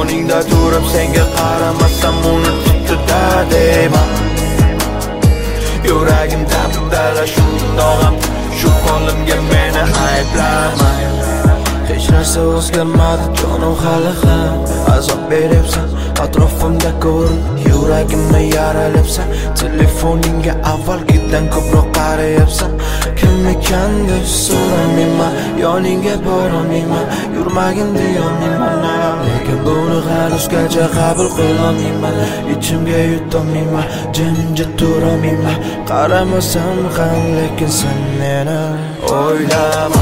Yoningda turib senga qaramasam unutibdi-da deyman. Yuragim dala shundoq ham shu holimga meni ayblama. Hech narsa o'zgarmadi jonim hali ham azob beryapsan atrofimda ko'rin yuragimni yaralyapsan telefoningga avvalgidan ko'proq qarayapsan kim ekan deb so'ramayman yoningga borolmayman yurmagin deyolmayman lekin buni hanuzgacha qabul qilolmayman ichimga yutolmayman jimjit turolmayman qaramasam ham lekin sen meni o'ylama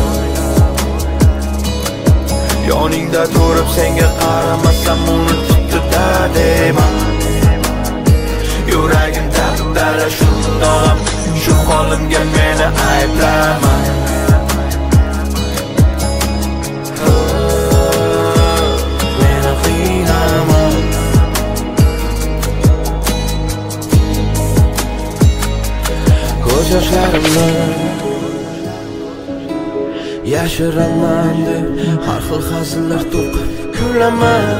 Yoningda turib senga qaramasam unutibdi-da deyman. Yuragim dala shundoq ham shu holimga meni ayblama. Meni qiynama. Ko'z yoshlarimni yashiraman deb har xil hazillar to'qib kulaman.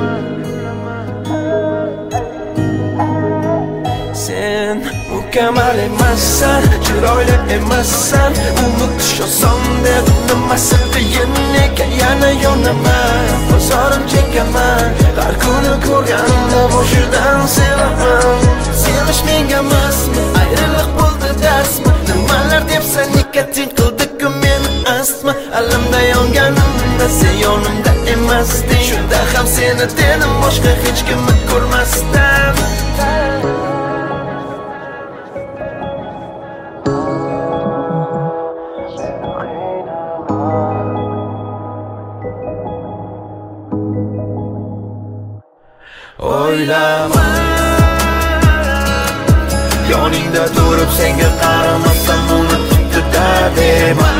Sen mukammal emassan, chiroyli emassan, unutish oson deb nimasi qiyin ekan yana yonaman. Bozorim chekaman, har kuni ko'rganimda boshidan sevaman. Sevish menga emasmi, ayriliq bo'ldi dasmi, nimalar debsan nikotin qildi-ku meni asma. Alamda yonganimda sen yonimda emasding, shunda ham seni dedim boshqa hech kimni ko'rmasdan. O'ylama Yoningda turib senga qaramasam unutibdi-da deyman.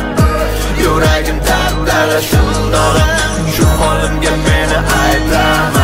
Yuragim dala shundoq shu holimga meni ayblama.